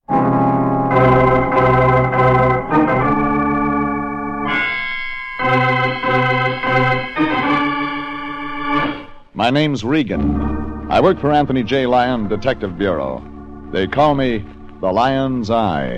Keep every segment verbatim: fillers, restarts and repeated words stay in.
My name's Regan. I work for Anthony J. Lyon Detective Bureau. They call me the Lion's Eye.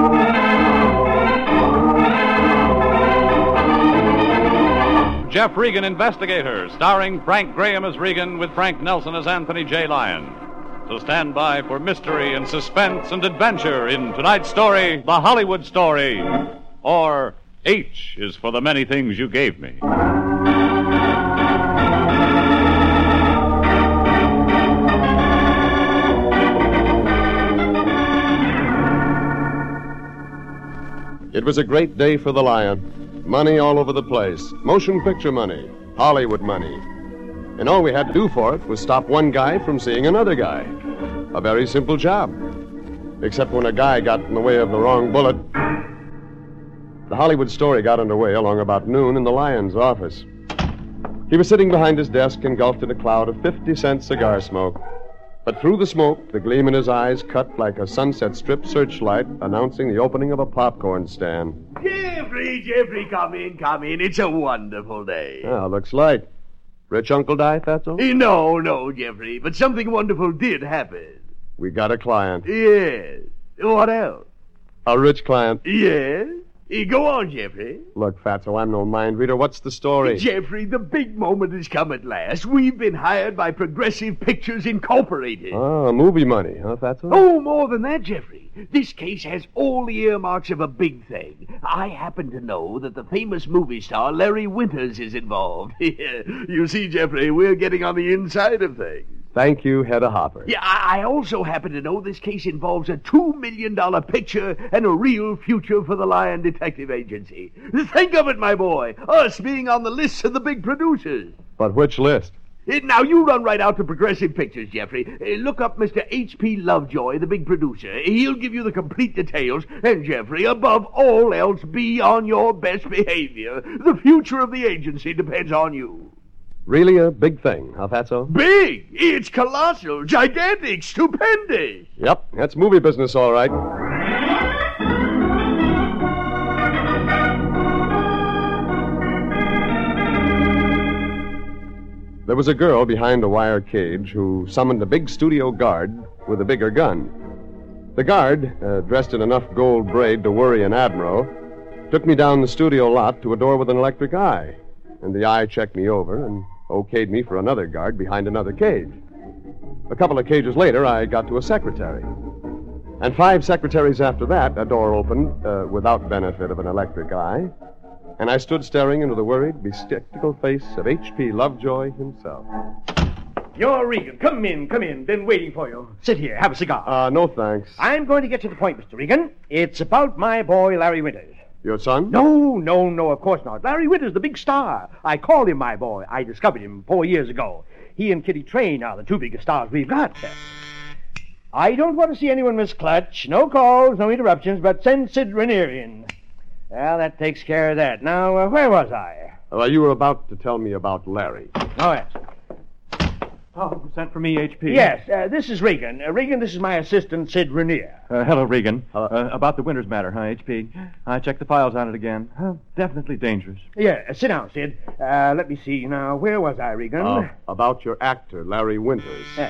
Jeff Regan, Investigator, starring Frank Graham as Regan with Frank Nelson as Anthony J. Lyon. So stand by for mystery and suspense and adventure in tonight's story, The Hollywood Story, or H is for the Many Things You Gave Me. It was a great day for the Lion. Money all over the place. Motion picture money. Hollywood money. And all we had to do for it was stop one guy from seeing another guy. A very simple job. Except when a guy got in the way of the wrong bullet. The Hollywood Story got underway along about noon in the Lion's office. He was sitting behind his desk engulfed in a cloud of fifty-cent cigar smoke. But through the smoke, the gleam in his eyes cut like a Sunset Strip searchlight announcing the opening of a popcorn stand. Jeffrey, Jeffrey, come in, come in. It's a wonderful day. Ah, looks like. Rich uncle die, Fatso? Eh, No, no, Jeffrey, but something wonderful did happen. We got a client. Yes. What else? A rich client. Yes. Eh, Go on, Jeffrey. Look, Fatso, I'm no mind reader. What's the story? Jeffrey, the big moment has come at last. We've been hired by Progressive Pictures Incorporated. Ah, movie money, huh, Fatso? Oh, more than that, Jeffrey. This case has all the earmarks of a big thing. I happen to know that the famous movie star Larry Winters is involved. You see, Jeffrey, we're getting on the inside of things. Thank you, Hedda Hopper. Yeah, I I also happen to know this case involves a two million dollars picture and a real future for the Lion Detective Agency. Think of it, my boy. Us being on the list of the big producers. But which list? Eh, Now, you run right out to Progressive Pictures, Jeffrey. Eh, Look up Mister H P Lovejoy, the big producer. He'll give you the complete details. And, Jeffrey, above all else, be on your best behavior. The future of the agency depends on you. Really a big thing, huh, Fatso? Big! It's colossal, gigantic, stupendous. Yep, that's movie business, all right. There was a girl behind a wire cage who summoned a big studio guard with a bigger gun. The guard, uh, dressed in enough gold braid to worry an admiral, took me down the studio lot to a door with an electric eye. And the eye checked me over and okayed me for another guard behind another cage. A couple of cages later, I got to a secretary. And five secretaries after that, a door opened uh, without benefit of an electric eye, and I stood staring into the worried, bespectacled face of H P Lovejoy himself. You're Regan. Come in, come in. Been waiting for you. Sit here, have a cigar. Uh, no thanks. I'm going to get to the point, Mister Regan. It's about my boy, Larry Winters. Your son? No, no, no, of course not. Larry Winters, the big star. I called him my boy. I discovered him four years ago. He and Kitty Train are the two biggest stars we've got. I don't want to see anyone miss Clutch. No calls, no interruptions, but send Sid Rainier in. Well, that takes care of that. Now, uh, where was I? Well, you were about to tell me about Larry. Oh, yes. Oh, sent for me, H P. Yes, uh, this is Regan. Uh, Regan, this is my assistant, Sid Rainier. Uh, hello, Regan. Uh, about the Winters matter, huh, H P? I checked the files on it again. Uh, definitely dangerous. Yeah, uh, sit down, Sid. Uh, let me see. Now, where was I, Regan? Uh, about your actor, Larry Winters. Yes.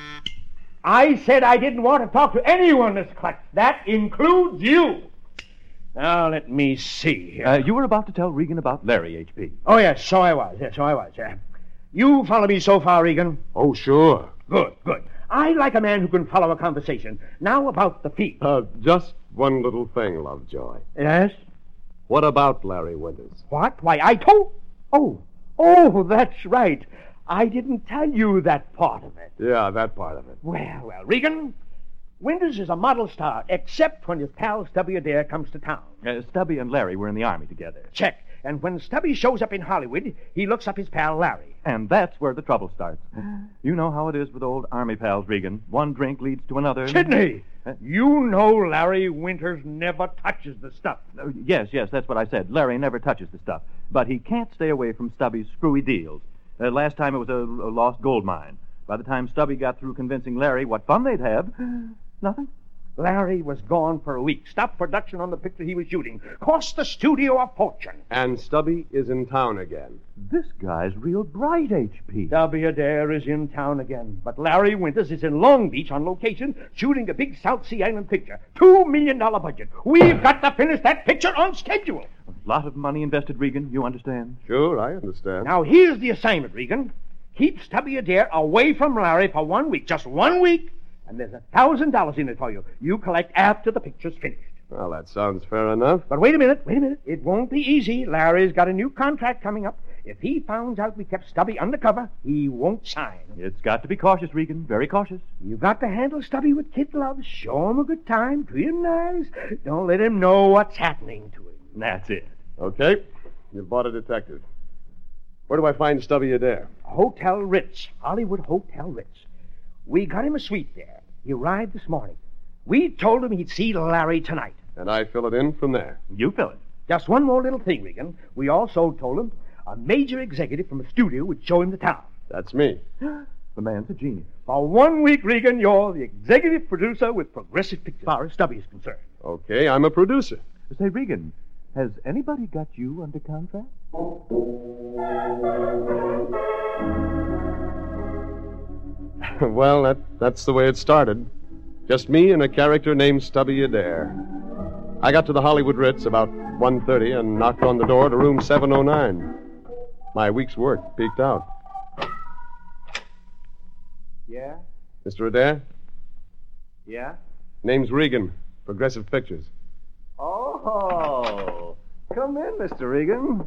I said I didn't want to talk to anyone, Miss Clutch. That includes you. Now, let me see here. Uh, you were about to tell Regan about Larry, H P. Oh, yes, so I was. Yes, so I was. Uh, you follow me so far, Regan? Oh, sure. Good, good. I like a man who can follow a conversation. Now about the fee. Uh, just one little thing, Lovejoy. Yes? What about Larry Winters? What? Why, I told... Oh, oh, that's right. I didn't tell you that part of it. Yeah, that part of it. Well, well, Regan, Winters is a model star, except when his pal Stubby Adair comes to town. Uh, Stubby and Larry were in the Army together. Check. And when Stubby shows up in Hollywood, he looks up his pal Larry. And that's where the trouble starts. You know how it is with old Army pals, Regan. One drink leads to another. Sidney! Huh? You know Larry Winters never touches the stuff. Uh, yes, yes, that's what I said. Larry never touches the stuff. But he can't stay away from Stubby's screwy deals. Uh, last time it was a, a lost gold mine. By the time Stubby got through convincing Larry what fun they'd have, nothing. Larry was gone for a week. Stopped production on the picture he was shooting. Cost the studio a fortune. And Stubby is in town again. This guy's real bright, H P. Stubby Adair is in town again. But Larry Winters is in Long Beach on location shooting a big South Sea Island picture. Two million dollar budget. We've got to finish that picture on schedule. A lot of money invested, Regan. You understand? Sure, I understand. Now, here's the assignment, Regan. Keep Stubby Adair away from Larry for one week. Just one week. And there's a thousand dollars in it for you. You collect after the picture's finished. Well, that sounds fair enough. But wait a minute, wait a minute. It won't be easy. Larry's got a new contract coming up. If he finds out we kept Stubby undercover, he won't sign. It's got to be cautious, Regan. Very cautious. You got to handle Stubby with kid gloves. Show him a good time. Treat him nice. Don't let him know what's happening to him. That's it. Okay. You've bought a detective. Where do I find Stubby Adair? Hotel Ritz. Hollywood Hotel Ritz. We got him a suite there. He arrived this morning. We told him he'd see Larry tonight. And I fill it in from there. You fill it. Just one more little thing, Regan. We also told him a major executive from the studio would show him the town. That's me. The man's a genius. For one week, Regan, you're the executive producer with Progressive Pictures, as far as Stubby is concerned. Okay, I'm a producer. Say, Regan, has anybody got you under contract? Well, that, that's the way it started. Just me and a character named Stubby Adair. I got to the Hollywood Ritz about one thirty and knocked on the door to room seven oh nine. My week's work peaked out. Yeah? Mister Adair? Yeah? Name's Regan, Progressive Pictures. Oh, come in, Mister Regan.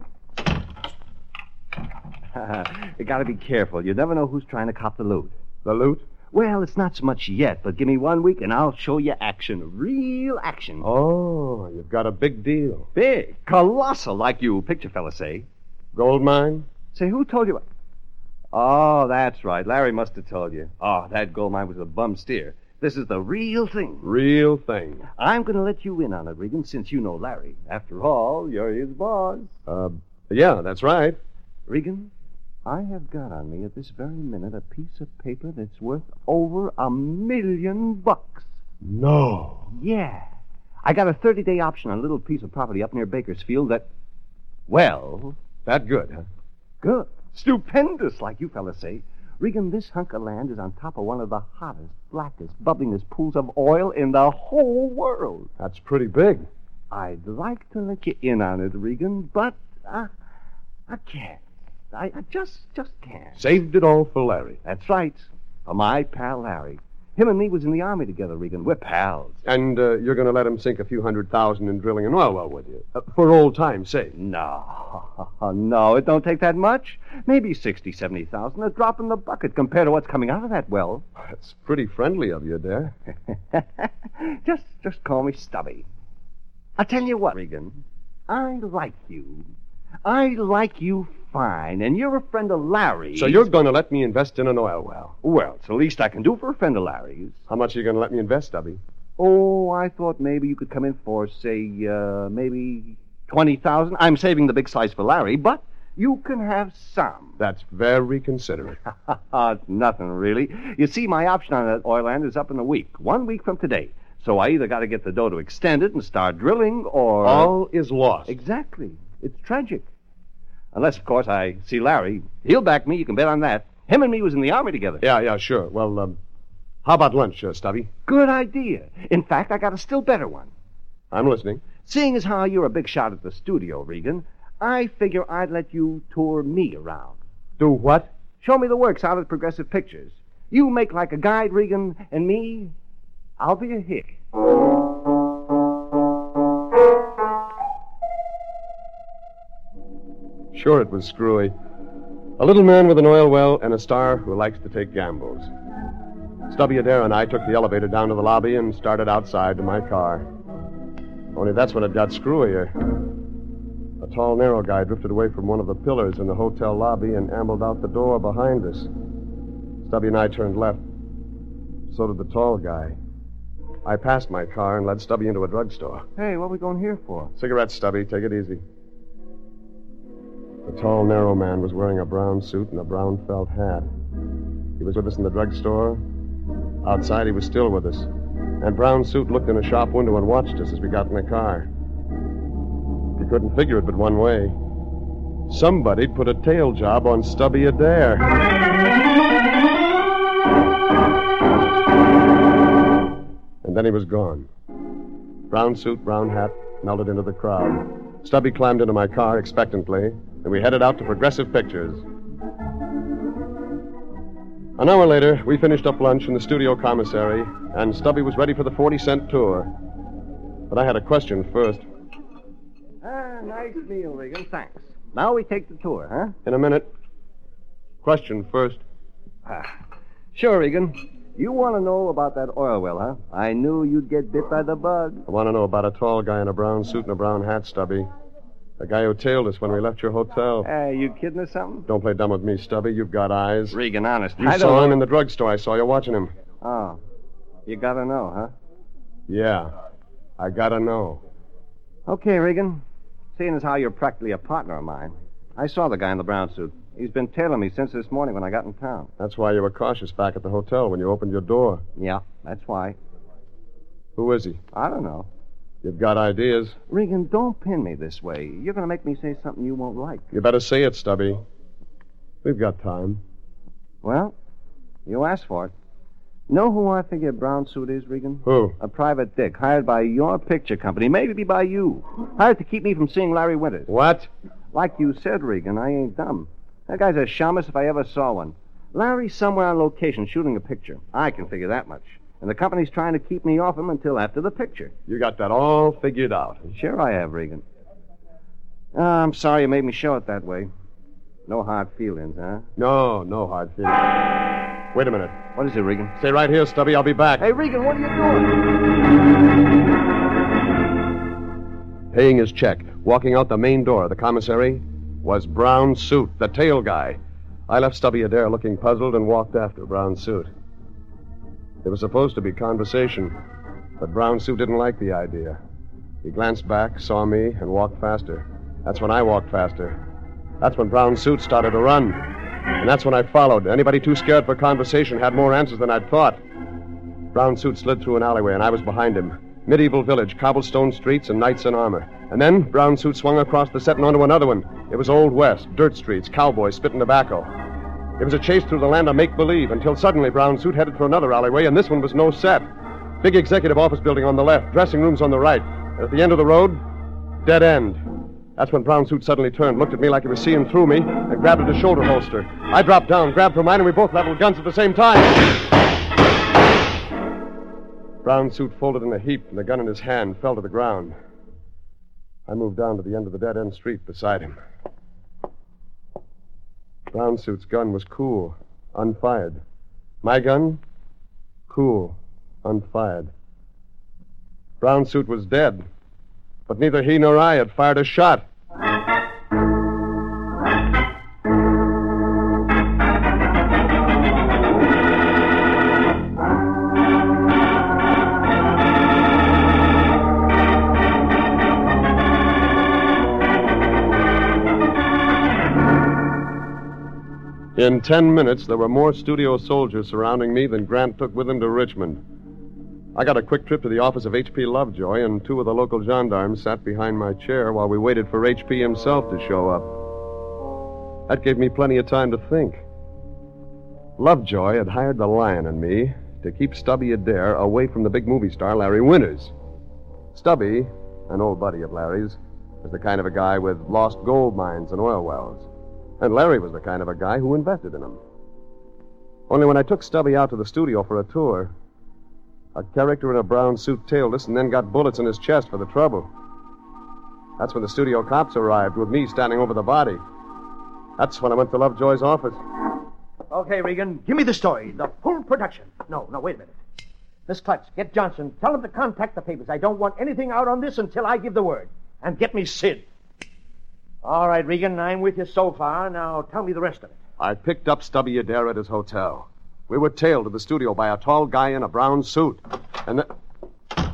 You gotta be careful. You never know who's trying to cop the loot. The loot? Well, it's not so much yet, but give me one week and I'll show you action. Real action. Oh, you've got a big deal. Big. Colossal, like you picture fellas say. Gold mine? Say, who told you? Oh, that's right. Larry must have told you. Oh, that gold mine was a bum steer. This is the real thing. Real thing. I'm going to let you in on it, Regan, since you know Larry. After all, you're his boss. Uh, yeah, that's right. Regan, I have got on me at this very minute a piece of paper that's worth over a million bucks. No. Yeah. I got a thirty-day option on a little piece of property up near Bakersfield that, well... That good, huh? Good. Stupendous, like you fellas say. Regan, this hunk of land is on top of one of the hottest, blackest, bubblingest pools of oil in the whole world. That's pretty big. I'd like to let you in on it, Regan, but uh, I can't. I, I just, just can't. Saved it all for Larry. That's right. For my pal Larry. Him and me was in the Army together, Regan. We're pals. And uh, you're going to let him sink a few hundred thousand in drilling an oil well with you? Uh, for old time's sake. No, no, it don't take that much. Maybe sixty, seventy thousand, a drop in the bucket compared to what's coming out of that well. That's pretty friendly of you, Adair. just, just call me Stubby. I'll tell you what, Regan. I like you. I like you fine, and you're a friend of Larry's. So you're going to let me invest in an oil well? Well, it's the least I can do for a friend of Larry's. How much are you going to let me invest, Stubby? Oh, I thought maybe you could come in for, say, uh, maybe twenty thousand. I'm saving the big size for Larry, but you can have some. That's very considerate. It's nothing, really. You see, my option on that oil land is up in a week, one week from today. So I either got to get the dough to extend it and start drilling, or... All is lost. Exactly. It's tragic. Unless, of course, I see Larry. He'll back me, you can bet on that. Him and me was in the Army together. Yeah, yeah, sure. Well, um, how about lunch, uh, Stubby? Good idea. In fact, I got a still better one. I'm listening. Seeing as how you're a big shot at the studio, Regan, I figure I'd let you tour me around. Do what? Show me the works out at Progressive Pictures. You make like a guide, Regan, and me, I'll be a hick. Sure, it was screwy. A little man with an oil well and a star who likes to take gambles. Stubby Adair and I took the elevator down to the lobby and started outside to my car. Only that's when it got screwier. A tall, narrow guy drifted away from one of the pillars in the hotel lobby and ambled out the door behind us. Stubby and I turned left. So did the tall guy. I passed my car and led Stubby into a drugstore. Hey, what are we going here for? Cigarettes, Stubby. Take it easy. The tall, narrow man was wearing a brown suit and a brown felt hat. He was with us in the drugstore. Outside, he was still with us. And Brown Suit looked in a shop window and watched us as we got in the car. You couldn't figure it but one way. Somebody'd put a tail job on Stubby Adair. And then he was gone. Brown suit, brown hat, melted into the crowd. Stubby climbed into my car expectantly, and we headed out to Progressive Pictures. An hour later, we finished up lunch in the studio commissary, and Stubby was ready for the forty-cent tour. But I had a question first. Ah, nice meal, Regan. Thanks. Now we take the tour, huh? In a minute. Question first. Ah, sure, Regan. You want to know about that oil well, huh? I knew you'd get bit by the bug. I want to know about a tall guy in a brown suit and a brown hat, Stubby. The guy who tailed us when we left your hotel. Hey, you kidding or something? Don't play dumb with me, Stubby. You've got eyes. Regan, honest. You I saw don't... him in the drugstore. I saw you watching him. Oh. You gotta know, huh? Yeah. I gotta know. Okay, Regan. Seeing as how you're practically a partner of mine, I saw the guy in the brown suit. He's been tailing me since this morning when I got in town. That's why you were cautious back at the hotel when you opened your door. Yeah, that's why. Who is he? I don't know. You've got ideas. Regan, don't pin me this way. You're going to make me say something you won't like. You better say it, Stubby. We've got time. Well, you asked for it. Know who I figure brown suit is, Regan? Who? A private dick hired by your picture company, maybe by you. Hired to keep me from seeing Larry Winters. What? Like you said, Regan, I ain't dumb. That guy's a shamus if I ever saw one. Larry's somewhere on location shooting a picture. I can figure that much. And the company's trying to keep me off him until after the picture. You got that all figured out. Sure I have, Regan. Uh, I'm sorry you made me show it that way. No hard feelings, huh? No, no hard feelings. Wait a minute. What is it, Regan? Stay right here, Stubby. I'll be back. Hey, Regan, what are you doing? Paying his check, walking out the main door of the commissary, was Brown Suit, the tail guy. I left Stubby Adair looking puzzled and walked after Brown Suit. It was supposed to be conversation, but Brown Suit didn't like the idea. He glanced back, saw me, and walked faster. That's when I walked faster. That's when Brown Suit started to run. And that's when I followed. Anybody too scared for conversation had more answers than I'd thought. Brown Suit slid through an alleyway, and I was behind him. Medieval village, cobblestone streets, and knights in armor. And then Brown Suit swung across the set and onto another one. It was Old West, dirt streets, cowboys spitting tobacco. It was a chase through the land of make-believe until suddenly Brown Suit headed for another alleyway, and this one was no set. Big executive office building on the left, dressing rooms on the right. And at the end of the road, dead end. That's when Brown Suit suddenly turned, looked at me like he was seeing through me, and grabbed at his shoulder holster. I dropped down, grabbed for mine, and we both leveled guns at the same time. Brown Suit folded in a heap, and the gun in his hand fell to the ground. I moved down to the end of the dead-end street beside him. Brown Suit's gun was cool, unfired. My gun, cool, unfired. Brown Suit was dead, but neither he nor I had fired a shot. In ten minutes, there were more studio soldiers surrounding me than Grant took with him to Richmond. I got a quick trip to the office of H P Lovejoy, and two of the local gendarmes sat behind my chair while we waited for H P himself to show up. That gave me plenty of time to think. Lovejoy had hired the Lion and me to keep Stubby Adair away from the big movie star Larry Winters. Stubby, an old buddy of Larry's, was the kind of a guy with lost gold mines and oil wells. And Larry was the kind of a guy who invested in them. Only when I took Stubby out to the studio for a tour, a character in a brown suit tailed us and then got bullets in his chest for the trouble. That's when the studio cops arrived, with me standing over the body. That's when I went to Lovejoy's office. Okay, Regan, give me the story, the full production. No, no, wait a minute. Miss Clutch, get Johnson. Tell him to contact the papers. I don't want anything out on this until I give the word. And get me Sid. All right, Regan, I'm with you so far. Now tell me the rest of it. I picked up Stubby Adair at his hotel. We were tailed to the studio by a tall guy in a brown suit. And then...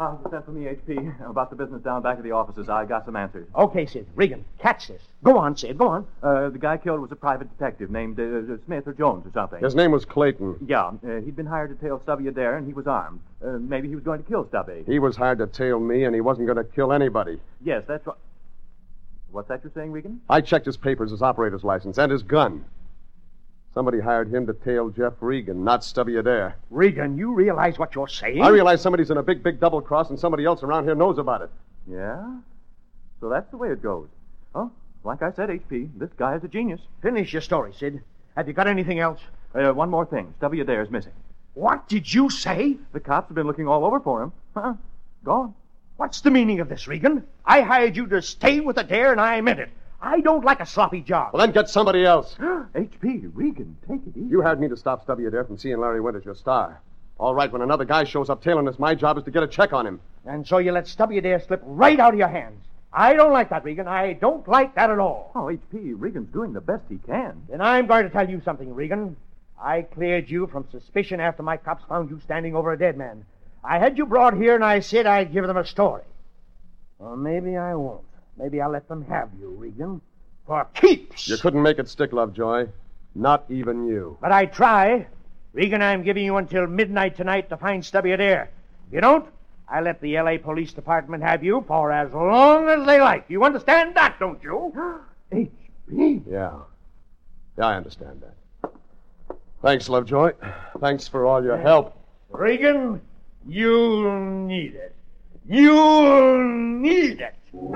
Ah, you sent for me, H P, about the business down back of the offices. I got some answers. Okay, Sid. Regan, catch this. Go on, Sid. Go on. Uh, the guy killed was a private detective named uh, Smith or Jones or something. His name was Clayton. Yeah, uh, he'd been hired to tail Stubby Adair, and he was armed. Uh, maybe he was going to kill Stubby. He was hired to tail me, and he wasn't going to kill anybody. Yes, that's right. What's that you're saying, Regan? I checked his papers, his operator's license, and his gun. Somebody hired him to tail Jeff Regan, not Stubby Adair. Regan, you realize what you're saying? I realize somebody's in a big, big double cross, and somebody else around here knows about it. Yeah? So that's the way it goes. Oh, like I said, H P, this guy is a genius. Finish your story, Sid. Have you got anything else? Uh, one more thing. Stubby Adair's missing. What did you say? The cops have been looking all over for him. Huh? Gone. What's the meaning of this, Regan? I hired you to stay with Adair, and I meant it. I don't like a sloppy job. Well, then get somebody else. H P, Regan, take it easy. You hired me to stop Stubby Adair from seeing Larry Winters, your star. All right, when another guy shows up tailing us, my job is to get a check on him. And so you let Stubby Adair slip right out of your hands. I don't like that, Regan. I don't like that at all. Oh, H P, Regan's doing the best he can. Then I'm going to tell you something, Regan. I cleared you from suspicion after my cops found you standing over a dead man. I had you brought here, and I said I'd give them a story. Well, maybe I won't. Maybe I'll let them have you, Regan. For keeps. You couldn't make it stick, Lovejoy. Not even you. But I try. Regan, I'm giving you until midnight tonight to find Stubby Adair. If you don't, I let the L A Police Department have you for as long as they like. You understand that, don't you? H P. Yeah. Yeah, I understand that. Thanks, Lovejoy. Thanks for all your help. Regan, you'll need it. You'll need it.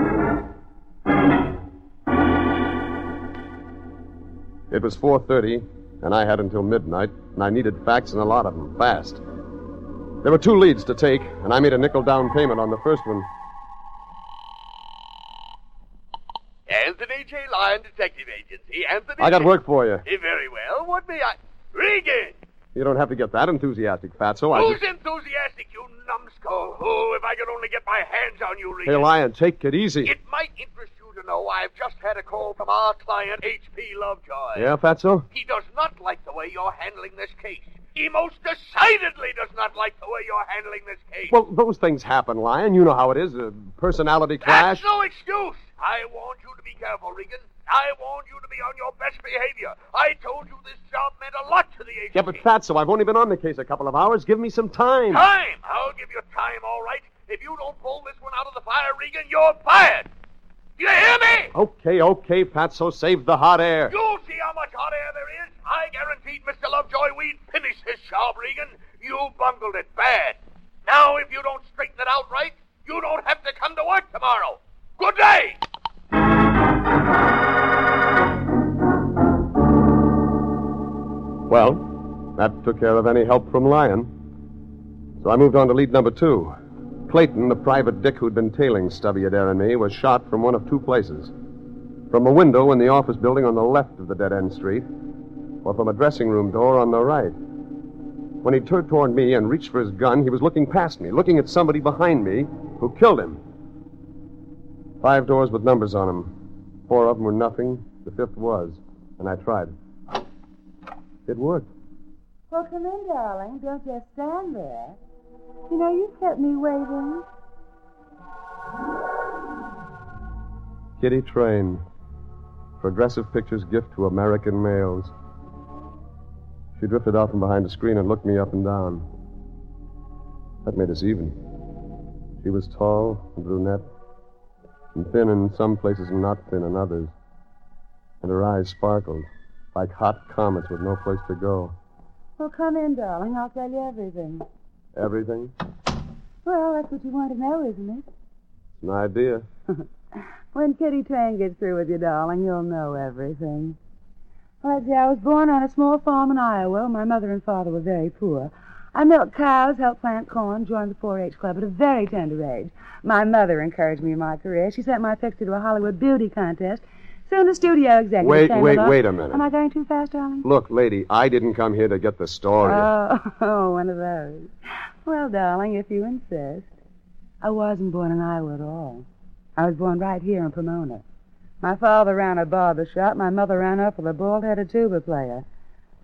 It was four thirty, and I had until midnight, and I needed facts and a lot of them, fast. There were two leads to take, and I made a nickel down payment on the first one. Anthony J. Lyon, Detective Agency. Anthony... I got work for you. Eh, very well. What may I... Regan! You don't have to get that enthusiastic, Fatso. I Who's just... enthusiastic, you numbskull? Oh, if I could only get my hands on you, Regan. Hey, Lyon, take it easy. It might interest you to know I've just had a call from our client, H P Lovejoy. Yeah, Fatso? He does not like the way you're handling this case. He most decidedly does not like the way you're handling this case. Well, those things happen, Lyon. You know how it is. A personality clash. That's no excuse. I warned you to be careful, Regan. I warned you to be on your best behavior. I told you this job meant a lot to the agency. Yeah, but Fatso, I've only been on the case a couple of hours. Give me some time. Time? I'll give you time, all right. If you don't pull this one out of the fire, Regan, you're fired. You hear me? Okay, okay, Fatso, save the hot air. You'll see how much hot air there is. I guaranteed Mister Lovejoy we'd finish this job, Regan. You bungled it bad. Now, if you don't straighten it out right, you don't have to come to work tomorrow. Good day. Well, that took care of any help from Lyon. So I moved on to lead number two. Clayton, the private dick who'd been tailing Stubby Adair and me, was shot from one of two places. From a window in the office building on the left of the dead-end street, or from a dressing room door on the right. When he turned toward me and reached for his gun, he was looking past me, looking at somebody behind me who killed him. Five doors with numbers on them. Four of them were nothing. The fifth was. And I tried. It worked. Well, come in, darling. Don't just stand there. You know, you've kept me waiting. Kitty Train. Progressive Pictures gift to American males. She drifted out from behind the screen and looked me up and down. That made us even. She was tall and brunette, and thin in some places and not thin in others. And her eyes sparkled like hot comets with no place to go. Well, come in, darling. I'll tell you everything. Everything? Well, that's what you want to know, isn't it? It's an idea. When Kitty Train gets through with you, darling, you'll know everything. Well, see, I was born on a small farm in Iowa. My mother and father were very poor. I milked cows, helped plant corn, joined the four H club at a very tender age. My mother encouraged me in my career. She sent my picture to a Hollywood beauty contest. Soon the studio executive Wait, came wait, along. wait a minute. Am I going too fast, darling? Look, lady, I didn't come here to get the story. Oh, oh, one of those. Well, darling, if you insist. I wasn't born in Iowa at all. I was born right here in Pomona. My father ran a barber shop. My mother ran up with a bald-headed tuba player.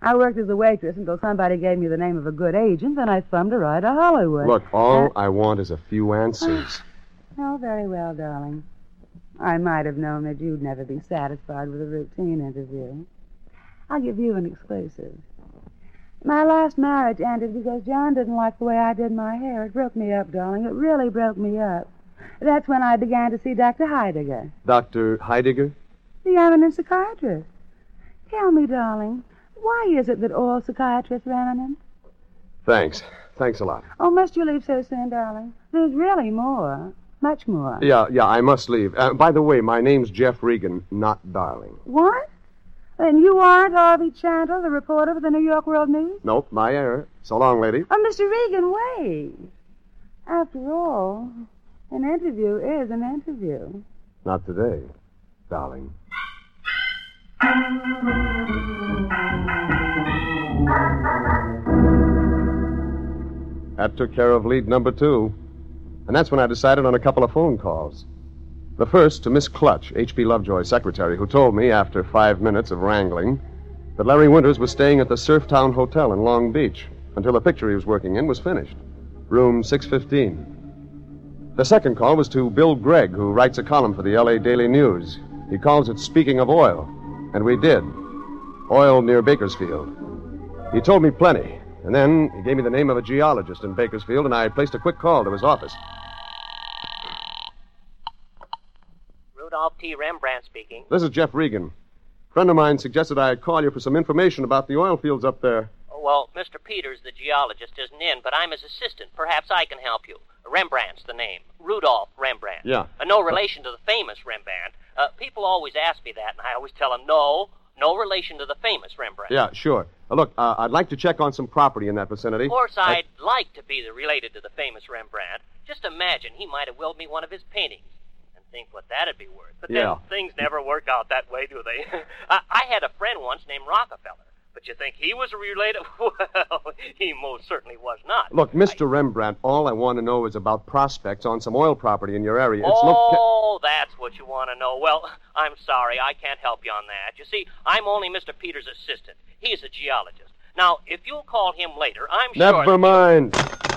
I worked as a waitress until somebody gave me the name of a good agent, then I thumbed a ride to Hollywood. Look, all I want is a few answers. Oh, very well, darling. I might have known that you'd never be satisfied with a routine interview. I'll give you an exclusive. My last marriage ended because John didn't like the way I did my hair. It broke me up, darling. It really broke me up. That's when I began to see Doctor Heidegger. Doctor Heidegger? The eminent psychiatrist. Tell me, darling, why is it that all psychiatrists are eminent? Thanks. Thanks a lot. Oh, must you leave so soon, darling? There's really more. Much more. Yeah, yeah, I must leave. Uh, by the way, my name's Jeff Regan, not Darling. What? Then you aren't Harvey Chandler, the reporter for the New York World News? Nope, my error. So long, lady. Oh, Mister Regan, wait. After all, an interview is an interview. Not today, darling. That took care of lead number two. And that's when I decided on a couple of phone calls. The first to Miss Clutch, H P Lovejoy's secretary, who told me, after five minutes of wrangling, that Larry Winters was staying at the Surftown Hotel in Long Beach until the picture he was working in was finished. Room six fifteen. The second call was to Bill Gregg, who writes a column for the L A Daily News. He calls it Speaking of Oil. And we did. Oil near Bakersfield. He told me plenty. And then he gave me the name of a geologist in Bakersfield, and I placed a quick call to his office. Rudolph T. Rembrandt speaking. This is Jeff Regan. A friend of mine suggested I call you for some information about the oil fields up there. Oh, well, Mister Peters, the geologist, isn't in, but I'm his assistant. Perhaps I can help you. Rembrandt's the name. Rudolph Rembrandt. Yeah. Uh, no relation to the famous Rembrandt. Uh, people always ask me that, and I always tell them, no, no relation to the famous Rembrandt. Yeah, sure. Uh, look, uh, I'd like to check on some property in that vicinity. Of course, I... I'd like to be the, related to the famous Rembrandt. Just imagine he might have willed me one of his paintings. And think what that'd be worth. But then Yeah. things never work out that way, do they? I, I had a friend once named Rockefeller. But you think he was related? Well, he most certainly was not. Look, Mister I... Rembrandt, all I want to know is about prospects on some oil property in your area. It's oh, no... that's what you want to know. Well, I'm sorry, I can't help you on that. You see, I'm only Mister Peters' assistant. He's a geologist. Now, if you'll call him later, I'm sure... Never mind.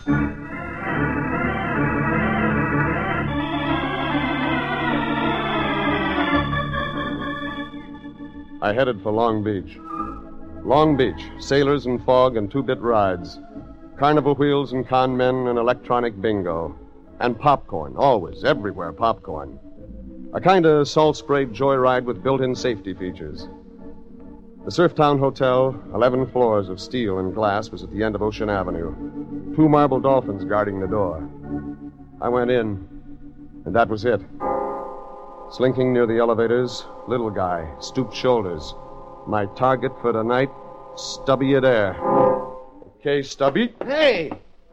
I headed for Long Beach. Long Beach, sailors and fog and two-bit rides. Carnival wheels and con men and electronic bingo. And popcorn, always, everywhere popcorn. A kind of salt-sprayed joyride with built-in safety features. The Surftown Hotel, eleven floors of steel and glass, was at the end of Ocean Avenue. Two marble dolphins guarding the door. I went in, and that was it. Slinking near the elevators, little guy, stooped shoulders. My target for tonight, Stubby Adair. Okay, Stubby. Hey!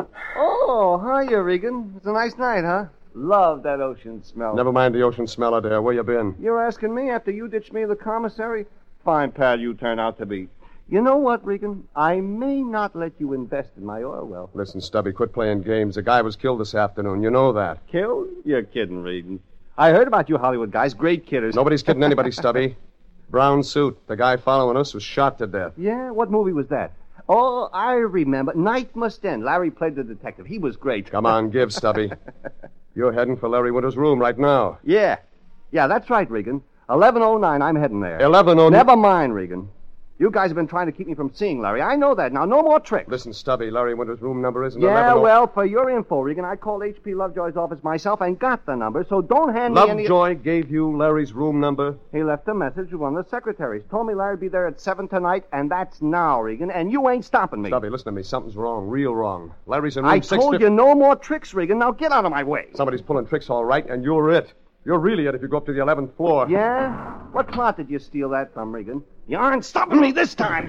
Oh, hiya, Regan. It's a nice night, huh? Love that ocean smell. Never mind the ocean smell, Adair. Where you been? You're asking me after you ditched me in the commissary? Fine pal you turn out to be. You know what, Regan? I may not let you invest in my oil well. Listen, Stubby, quit playing games. A guy was killed this afternoon. You know that. Killed? You're kidding, Regan. I heard about you Hollywood guys. Great kidders. Nobody's kidding anybody, Stubby. Brown suit. The guy following us was shot to death. Yeah? What movie was that? Oh, I remember. Night Must End. Larry played the detective. He was great. Come on, give, Stubby. You're heading for Larry Winters' room right now. Yeah. Yeah, that's right, Regan. eleven oh nine, I'm heading there. eleven oh nine? Never mind, Regan. You guys have been trying to keep me from seeing Larry. I know that. Now, no more tricks. Listen, Stubby, Larry Winters' room number isn't yeah, eleven oh... well, for your info, Regan, I called H P Lovejoy's office myself and got the number, so don't hand Lovejoy me any... Lovejoy gave you Larry's room number? He left a message with one of the secretaries. Told me Larry'd be there at seven tonight, and that's now, Regan, and you ain't stopping me. Stubby, listen to me. Something's wrong. Real wrong. Larry's in room I six fifty... told you no more tricks, Regan. Now get out of my way. Somebody's pulling tricks all right, and you're it. You're really it if you go up to the eleventh floor. Yeah? What plot did you steal that from, Regan? You aren't stopping me this time.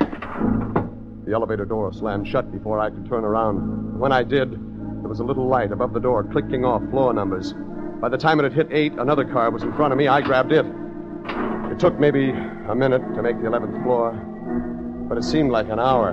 The elevator door slammed shut before I could turn around. When I did, there was a little light above the door clicking off floor numbers. By the time it had hit eight, another car was in front of me. I grabbed it. It took maybe a minute to make the eleventh floor, but it seemed like an hour.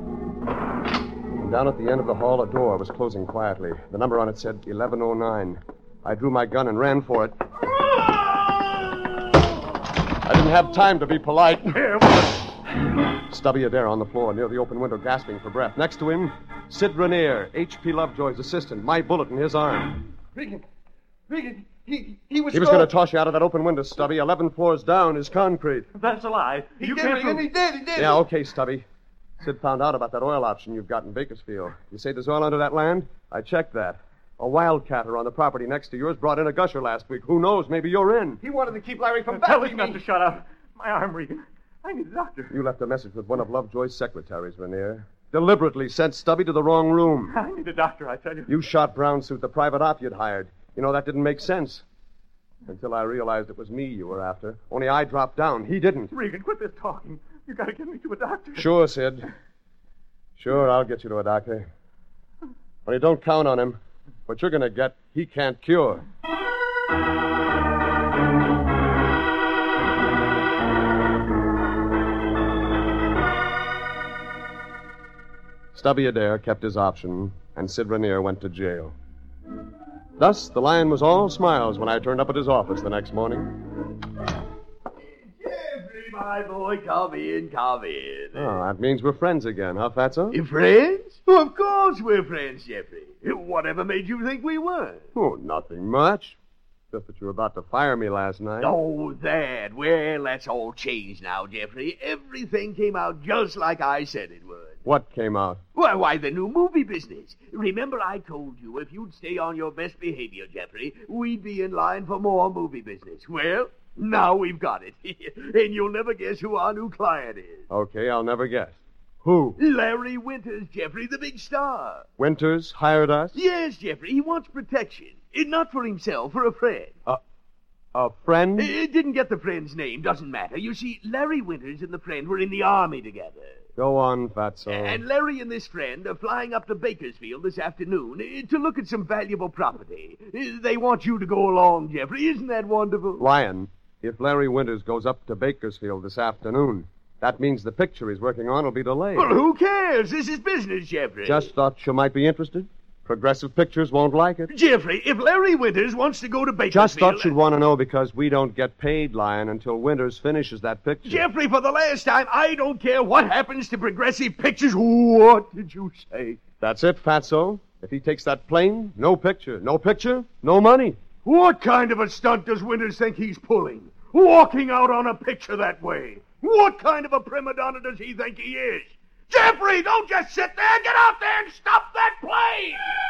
And down at the end of the hall, a door was closing quietly. The number on it said eleven oh nine. I drew my gun and ran for it. I didn't have time to be polite. Stubby Adair on the floor near the open window, gasping for breath. Next to him, Sid Rainier, H P Lovejoy's assistant, my bullet in his arm. Regan, Regan, he, he was... He was going to toss you out of that open window, Stubby. Eleven floors down is concrete. That's a lie. He you did, can't Regan, prove- he did, he did. Yeah, okay, Stubby. Sid found out about that oil option you've got in Bakersfield. You say there's oil under that land? I checked that. A wildcatter on the property next to yours brought in a gusher last week. Who knows? Maybe you're in. He wanted to keep Larry from Tell backing him not me. to shut up. My arm, Regan. I need a doctor. You left a message with one of Lovejoy's secretaries, Rainier. Deliberately sent Stubby to the wrong room. I need a doctor, I tell you. You shot Brown Suit, the private op you'd hired. You know, that didn't make sense. Until I realized it was me you were after. Only I dropped down. He didn't. Regan, quit this talking. You gotta get me to a doctor. Sure, Sid. Sure, I'll get you to a doctor. Only don't count on him. What you're going to get, he can't cure. Stubby Adair kept his option, and Sid Rainier went to jail. Thus, the Lion was all smiles when I turned up at his office the next morning. Jeffrey, my boy, come in, come in. Oh, that means we're friends again, huh, Fatso? You friends? Oh, of course we're friends, Jeffrey. Whatever made you think we weren't? Oh, nothing much. Just that you were about to fire me last night. Oh, that. Well, that's all changed now, Jeffrey. Everything came out just like I said it would. What came out? Why, why, the new movie business. Remember I told you if you'd stay on your best behavior, Jeffrey, we'd be in line for more movie business. Well, now we've got it. And you'll never guess who our new client is. Okay, I'll never guess. Who? Larry Winters, Jeffrey, the big star. Winters hired us? Yes, Jeffrey, he wants protection. It, not for himself, for a friend. Uh, a friend? It didn't get the friend's name, doesn't matter. You see, Larry Winters and the friend were in the army together. Go on, Fatso. And Larry and this friend are flying up to Bakersfield this afternoon uh, to look at some valuable property. Uh, They want you to go along, Jeffrey. Isn't that wonderful? Lion, if Larry Winters goes up to Bakersfield this afternoon, that means the picture he's working on will be delayed. Well, who cares? This is business, Jeffrey. Just thought you might be interested. Progressive Pictures won't like it. Jeffrey, if Larry Winters wants to go to Bakersfield... Just thought you'd want to know because we don't get paid, Lion, until Winters finishes that picture. Jeffrey, for the last time, I don't care what happens to Progressive Pictures. What did you say? That's it, Fatso. If he takes that plane, no picture. No picture, no money. What kind of a stunt does Winters think he's pulling? Walking out on a picture that way? What kind of a prima donna does he think he is? Jeffrey, don't just sit there. Get out there and stop that plane!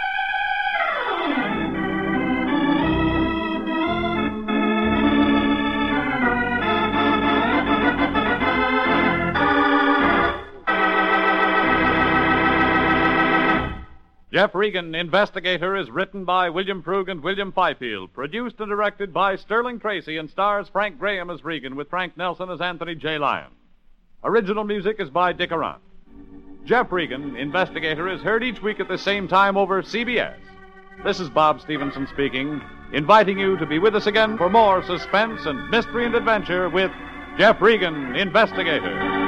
Jeff Regan, Investigator, is written by William Prug and William Fifield, produced and directed by Sterling Tracy, and stars Frank Graham as Regan with Frank Nelson as Anthony J. Lyon. Original music is by Dick Arant. Jeff Regan, Investigator, is heard each week at the same time over C B S. This is Bob Stevenson speaking, inviting you to be with us again for more suspense and mystery and adventure with Jeff Regan, Investigator.